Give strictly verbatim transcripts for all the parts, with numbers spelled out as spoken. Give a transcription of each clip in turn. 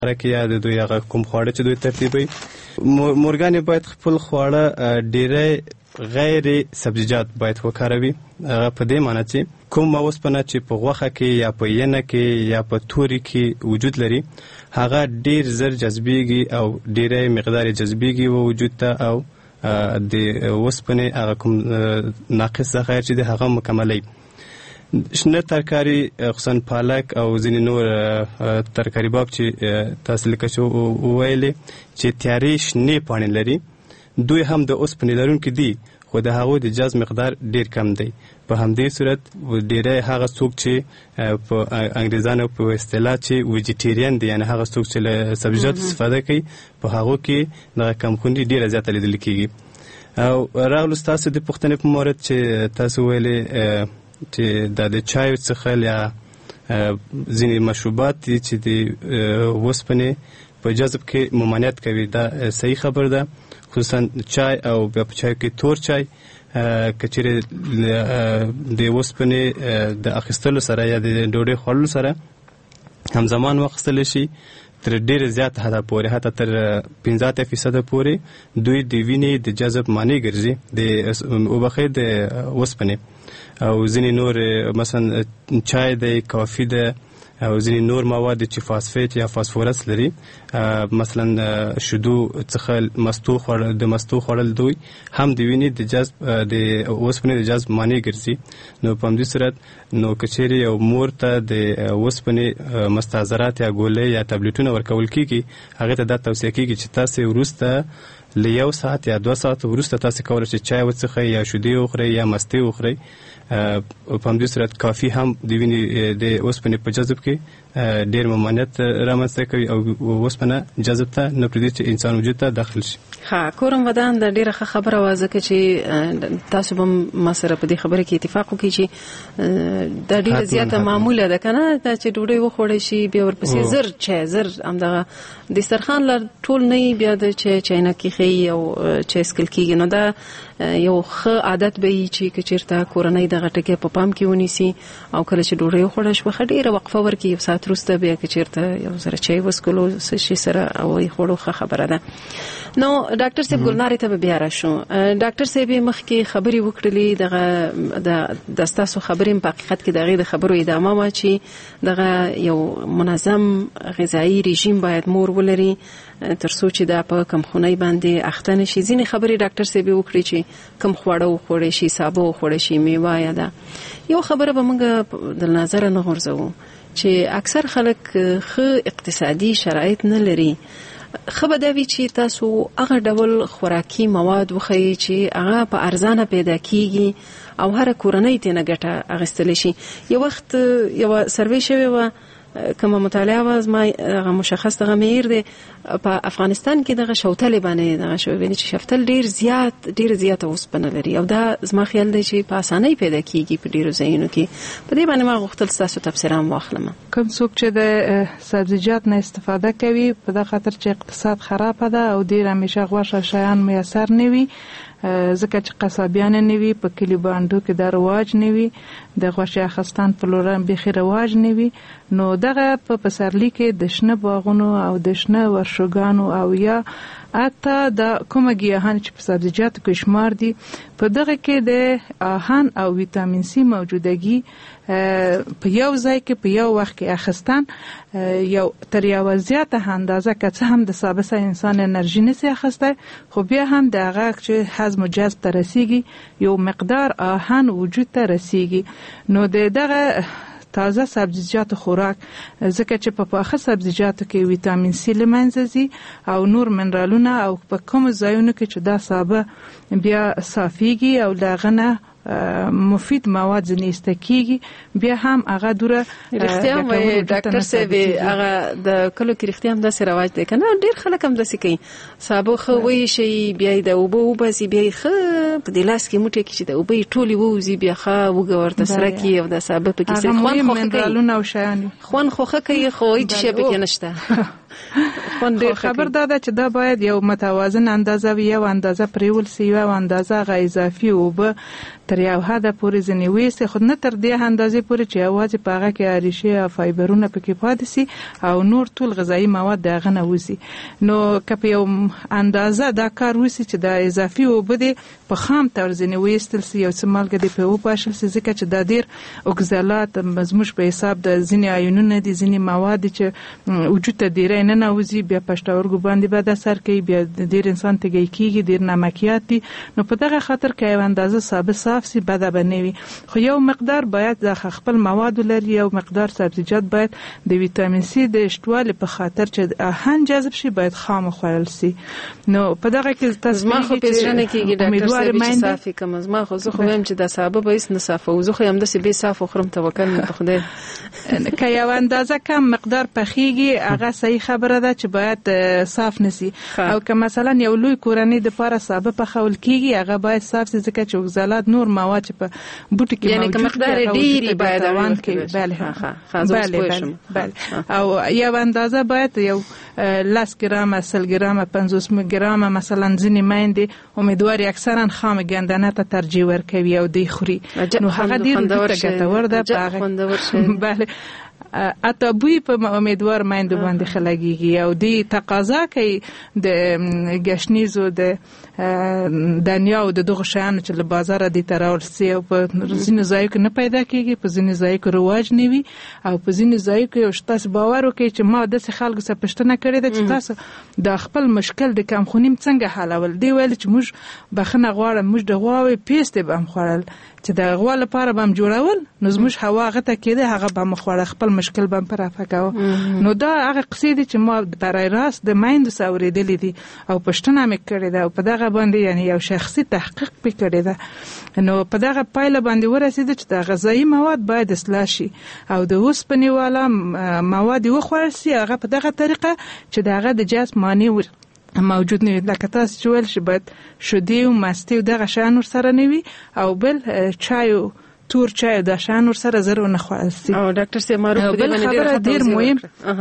کې یا د دوی هغه کوم خواړه چې دوی ترتیبوي. مورګانې باید خپل خواړه ډېری غیر سبزیجات باید وکاروي. هغه په دې معنی چې کوم اوسپنه چې په غوښه کې یا په ینه کې یا په توري کې وجود لري هغه ډېر زر جذبېږي او ډېری مقدار جذبېږي و وجود ته او د اوسپنې هغه کوم ناقص ذخایر چې د هغه مکملوي. شنه ترکاري خصوصا پالک او ځینې نور ترکاري باب چې تاسو لکه چې وویلې چې تیارې شنې پاڼې لري دوی هم د اوسپنې لرونکي دي خو د هغوی د جذب مقدار ډیر کم دی. په همدې صورت ډیری هغه څوک چې په انګریزانو په اصطلاح چې ویجیټیرین دي یعنی هغه څوک چې له سبزیجاتو استفاده کوي په هغو کې دغه کمخوني ډیره زیاته لیدل کیږي. او راغلو ستاسو د پوښتنې په مورد چې تاسو ویلې چې دا د چای څخه یا ځینې مشروبات دي چې د اوسپنې په جذب کې ممانعت کوي، دا صحیح خبر ده. خصوصا چای او بیا په چای کې تور چای که چیرې د اوسپنې د اخیستلو سره یا د ډوډۍ خوړلو سره همزمان واخیستلی شي تر ډېر زیات حده پورې حتی تر پنځه اتیا فیصده پورې دوی د وینې د جذب معنی ګرځي د وبخښئ د اوسپنې. او ځینې نور مثلا چای دی، کافي ده او ځینې نور مواد چې فاسفیت یا فاسفورس لري مثلا شیدو څخه مستو خوړل د مستو خوړل دوی هم د وینې د جذب د اوسپنې د جذب معنی ګرځي. نو په همدې صورت نو که چیرې یو مور ته د اوسپنې مستحضرات یا ګولۍ یا ټابلیټونه ورکول کیږي هغې ته دا توصیه کیږي چې تاسې وروسته له یو ساعت یا دوه ساعت وروسته تاسې کولی شئ چای وڅښئ یا شیدې وخورئ یا مستې وخورئ. په همدې صورت کافي هم د وینې د اوسپنې په جذب کې ډېر ممانعت رامنځته کوي او اوسپنه جذب ته نه پرېږدي چې انسان وجود ته داخل شي. ښه کورم ودان د ډېره ښه خبره وه ځکه چې تاسو به ما سره په دې خبره کې اتفاق وکړئ چې دا ډېره زیاته معموله ده که نه دا چې ډوډۍ وخوړی شي بیا ورپسې زر چای زر همدغه دسترخوان له ټول نه وي بیا د چای چاینک کښېښي او چای څښل کېږي. نو دا یو ښه عادت به وي چې که چېرته کورنۍ دغه ټکی په پام کې ونیسي او کله چې ډوډۍ وخوړه شوه ښه ډېره وقفه ورکړي یو ساعت وروسته بیا که چېرته یو ځره چای وڅښلو څه شي سره او یې خوړو ښه خبره ده. نو ډاکټر صاحب ګلنارې ته به بیا راشو. ډاکټر صاحب یې مخکې خبرې وکړلې دغه د ستاسو خبرې په حقیقت کې د هغې د خبرو ادامه وه چې دغه یو منظم غذایي رژیم باید مور ولري تر څو چې دا په کمخونۍ باندې اخته نه شي. ځینې خبرې ډاکټر صاحب یې وکړې چې کم خواړه وخوړی شي، سابه وخوړی شي، میوه یا ده. یو خبره به موږ د نظره نه غورځوو چې اکثر خلک ښه اقتصادي شرایط نه لري. ښه به دا وي چې تاسو هغه ډول خوراکي مواد وښیئ چې هغه په ارزانه پیدا کیږي او هره کورنۍ ترېنه ګټه اخیستلی شي. یو وخت یوه سروې شوې وه کومه مطالعه وه زما هغه مشخص دغه معیار دی په افغانستان کې دغه شوتلې باندې دغه شوی ویني چې شفتل ډېر زیات ډېر زیاته اوسپنه لري او دا زما خیال دی چې په اسانۍ پیدا کیږي په ډېرو ځایونو کې. په دې باندې ما غوښتل ستاسو تبصره هم واخلم. کوم څوک چې د سبزیجات نه استفاده کوي په دغه خاطر چې اقتصاد خرابه ده او ډېر همیشه غوښه شیان میسر نه وي ځکه چې قصابیان نه وي په کلي باندې کې دا رواج نه وي د غوښې اخیستن په لورن بیخي رواج نه وي. نو دغه په پسرلي کې د شنه باغونو او د شنه ورشوګانو او یا حتی د کومه ګیاهان چې په سبزیجاتو کې شمار دي په دغه کې د آهن او ویټامین سي موجودګي په یو ځای کې په یو وخت کې اخیستن یو تر یو زیاته اندازه که څه هم د ثابته انسان انرژي نشي اخیسته خو بیا هم د هغه چې هضم او جذب ته رسیږي یو مقدار آهن وجود ته رسیږي. نو د دغه تازه سبزیجات خوراک ځکه چې په پاخه سبزیجاتو کې ویټامین سی له منځه ځي او نور منرالونه او په کوم ځایونو کې چې دا سابه بیا صافیږي او دغه نه مفید مواد زنیسته کیږي بیا هم هغه دوره رښتیا وایي ډاکټر صاحب هغه د کلو کې رښتیا هم داسې رواج دی که نه ډېر خلک هم داسې کوي سابه ښه ویشي بیا یې د اوبه وباسي بیا یې ښه په دې لاس کې موټی کړي چې د اوبه یې ټولې ووځي بیا ښه وږه ورته سره کړي او د سابه پکې څه خوند خو ښه کوي خوند خو ښه کوي خو هیڅ شی پکې نشته. خبر داده چې دا باید یو متوازن اندازه وي یو اندازه پریول سی یو اندازه غ اضافي اوبه تر یو حده پورې ځینې ویستې، خو نه تر دې اندازې پورې چې یوازې په هغه کې ریشې او فایبرونه پکې پاتې سي او نور ټول غذایي مواد د هغه نه وځي. نو که په یو اندازه دا کار وسي چې د اضافي اوبه دې په خام طور ځینې ویستل سي، یو څه مالګه دې په وپاشل سي، ځکه چې دا ډېر اوکزالات زموږ په حساب د ځینې آیونونه دي، ځینې مواد چې وجود ته ډېری نه ننوځي، بیا پښتورګو باندې بد اثر کوي، بیا ډېر انسان تږی کېږي، ډېر نمکیات دي. نو په دغه خاطر که یو اندازه سابه صاف سي بده به نه وي، خو یو مقدار باید د خپل مواد لري، یو مقدار سبزیجات باید د ویټامین سي د شتوالي په خاطر چې آهن جذب شي باید خام خوړل سي. نو په دغه کې تاسو ما خو پېژنه کېږي ډاکټر صاحب چې صافي کوم ما خو زه خو وایم چې دا سابه به هیڅ نه صافه او زه خو هم د سبي صاف خورم توکل مې په خدای. که یو اندازه کم مقدار پخېږي هغه صحیح خبره ده چې باید صاف نسی، او که مثلا یو لوی کورنۍ د پاره سابه پخول کېږي هغه باید صاف سي، ځکه چې اوکزالات نور مواد چې په بوټي کې موجود دي یعنی مقدار ډېری باید روان کې. بله بله بله. او یو اندازه باید یو لس ګرامه سل ګرامه پنځوس ګرامه مثلا ځینې میندې امیدواري اکثرا خام ګندنه ته ترجیح ورکوي او دی خوري، نو هغه ډېر ګټور ده. بله اته بوی په امیدوار میندو باندې خلګيږي او دی تقاضا کوي د ګشنیزو د دنیا او د دغه شیانو چې له بازار دي تراول سي، او په ځینې ځایو کې نه پیدا کیږي، په ځینې ځایو کې رواج نه وي، او په ځینې ځایو کې یو تاسو باور وکړئ چې ما د څه خلکو څخه پښتنه کړې ده چې تاسو د خپل مشکل د کمخونیم څنګه حلول دی، ویل چې موږ بخنه غواړم، موږ د غواوي پیسته به هم خوړل چې د غوا لپاره به هم جوړول، نو زموږ هوا غته کېده هغه به مخوړه، خپل مشکل به پر افکاو. نو دا هغه قصې دي چې ما برای راست د مایند ساوریدلې دي او پښتنه مې کړې ده، او په دغه باندې یعنی یو شخصي تحقیق پې کړی ده. نو په دغه پایله باندې ورسېده چې د غذایي مواد باید اصلاح شي او د اوسپنې والا مواد وخوړل سي هغه په دغه طریقه چې دغه د جذب مانع موجود نه وي، لکه تاسو چې ویل شي باید شیدې او مستې او دغه شیان ورسره نه وي، او بل چای او تور چای د شیان ورسره زر نه خوړل سي. او ډاکټر صاحب معروف په دې باندې ډېر مهم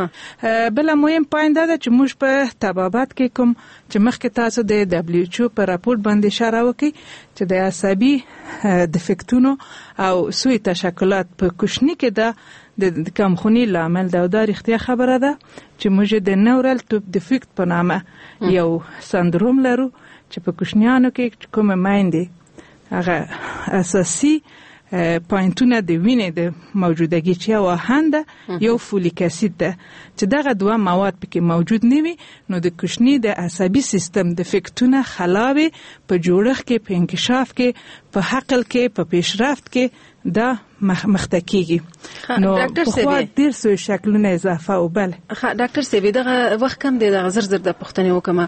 بل مهم پوینټ دا چې موږ په طبابت کې کوم چې مخکې تاسو د دبليو ایچ او په راپورټ باندې اشاره وکړي چې د عصبي دفکټونو او سوی تشکلات په کوشنی کې دا د کمخونی لامل ده، او دا رښتیا خبره ده چې موږ د نورال توپ دفکټ په نامه یو سندروم لرو چې په کوشنیانو کې کومه مایندې هغه اساسي پوینټونه د وینې د موجودګي چې او هنده یو فولیک اسید ده چې دغه دوه مواد پکې موجود نه وي، نو د کوشنی د عصبي سیستم د فکټونه خلاوي په جوړښت کې، په انکشاف کې، په عقل کې، په پیشرفت کې دا مخته کیږي. نو په ډیر څه شکلونه اضافه او بل ها ډاکټر سیبی دغه وخت کم دی، دغه زر زر د پښتنې وکمه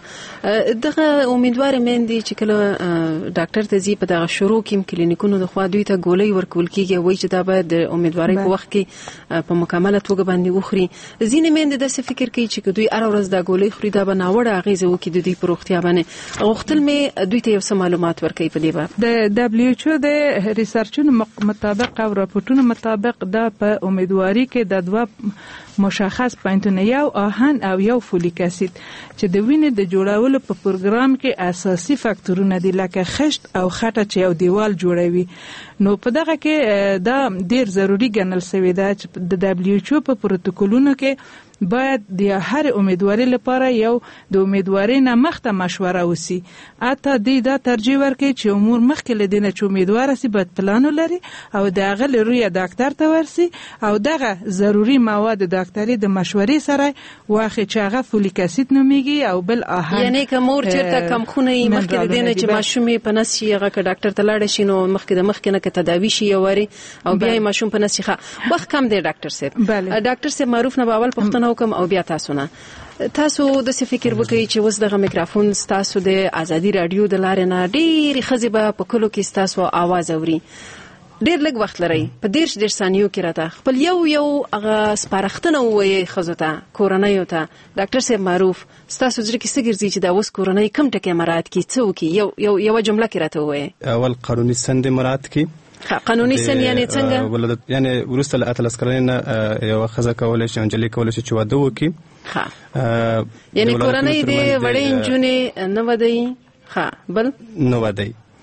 دغه امیدوار مندي چې کله ډاکټر ته زی په دغه شروع کې کلینیکونو د خوا دوی ته ګولۍ ورکول کیږي، وایي چې دا باید د امیدوارۍ په وخت کې په مکمله توګه باندې وخوري. ځینې مندي د څه فکر کوي چې دوی هر ورځ د ګولۍ خوري دا به ناوړه اغیزه وکړي د دوی پر روغتیا باندې. غوښتل مې دوی ته یو څه معلومات ورکړي په دې باب. د دبليو ایچ او د ریسرچونو مطابق او راپورټونو مطابق دا په امیدواري کې د دوه مشخص پوینټونه یو آهن او یو فولیک اسید چې د وینې د جوړولو په پروګرام کې اساسي فاکتورونه دي، لکه خشت او خټه چې یو دیوال جوړوي. نو په دغه کې دا ډیر ضروری ګڼل شوی دی چې د دبليو ایچ او په پروتوکولونو کې باید د هر امیدواري لپاره یو د امیدواري نه مخته مشوره وسی. اته دې دا ترجیح ورکړي چې امور مخکې لدینه چې امیدوار سي باید پلان لري او دغه لروي ډاکټر ته ورسي او دغه ضروری مواد ډاکټري د مشورې سره واخی چې هغه فولیک اسید نوميږي او بل آهن، یعنی که مور چیرته کم خونه مخکې لدینه چې ماشومې په نس شي هغه که ډاکټر ته لاړ شي نو مخکې د مخکې نه کې تداوی شي یوري او بیا ماشوم په نس شي. وخت کم دی ډاکټر صاحب. ډاکټر صاحب معروف نه باول پښتنه کوم او بیا تاسو نه تاسو د څه فکر وکړي چې اوس دغه میکروفون تاسو د ازادي رادیو د لارې نه ډېر خزبه په کلو کې تاسو आवाज اوري، ډېر لږ وخت لري په دیرش ډېر ثانیو کې راته خپل یو یو هغه سپارښتنه ووایي ښځو ته کورنیو ته. ډاکټر صاحب معروف ستاسو زړه کې څه ګرځي چې دا اوس کورنۍ کم ټکي مراعات کړي، څه وکړي؟ یو یو یو جمله کې راته ووایي. اول قانوني سند مراعات کړي. قانوني سن یعنی څنګه؟ ولادت یعنی ورسته له اتلس کلنه یو خزه کولای شي انجلي کولای شي چې واده وکړي. ها یعنی کورنۍ دې وړې انجونې نه ودی. ها بل نه ودی.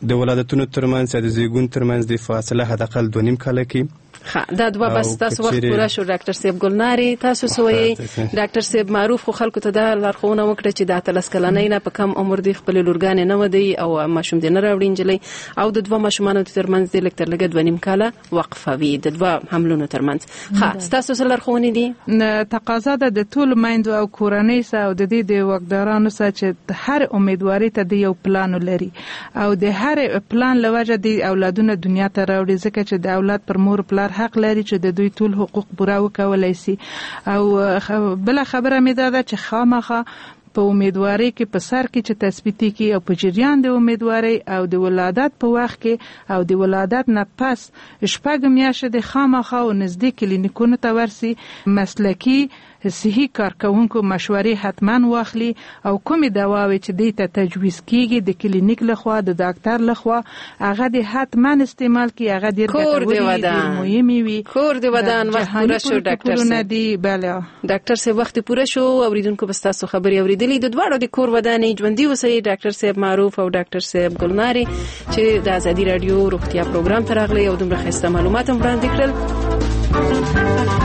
د ولادتونو ترمنځ یا د زیږون ترمنځ د فاصله حداقل دوه نیم کاله کې. دا دوه بس تاسو وخت پوره شو. ډاکټر صاحب ګلناري تاسو سوې ډاکټر صاحب معروف خو خلکو ته دا لارښوونه وکړه چې د اتلس کلنۍ نه په کم عمر دی خپل لورګانې نه ودی او ماشوم دې نه راوړي نجلۍ او د دوه ماشومانو ترمنځ د لکتر لګد دوه نیم کاله وقفه وي د دوه حملونو ترمنځ. ښه تاسو سره لارښوونې دي تقاضا ده د ټول میندو او کورنۍ سره او د دې د وګدارانو سره چې هر امیدواري ته د یو پلان لري او د هر پلان لوجه د اولادونو دنیا ته راوړي ځکه چې د اولاد پر مور پلار حق لري چې د دوی ټول حقوق پوره وکولای شي. او بل خبره مې ده چې خامخا په امیدواري کې په سر کې چې تثبیتي کې او په جریان د امیدواري او د ولادت په وخت کې او د ولادت نه پس شپږ میاشتې د خامخا او نزدیک کلینیکونو ته ورسي مسلکی صحي کارکونکو مشورې حتما واخلي او کومې دواوې چې دوی ته تجویز کیږي د کلینیک لخوا د ډاکټر لخوا هغه د حتما استعمال کی هغه ډیر ګټوري دي مهمي وي. کور دی ودان وخت پوره شو ډاکټر صاحب. بله ډاکټر صاحب وخت پوره شو. اوریدونکو بس تاسو خبري اوریدلې د دواړو د کور ودانې ژوندۍ وسري ډاکټر صاحب معروف او ډاکټر صاحب ګلناري چې د ازادي رادیو روغتیا پروګرام ته راغلي او دومره ښه معلومات هم وړاندې کړل.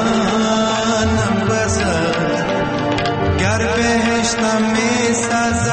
گر بهشتم می سازد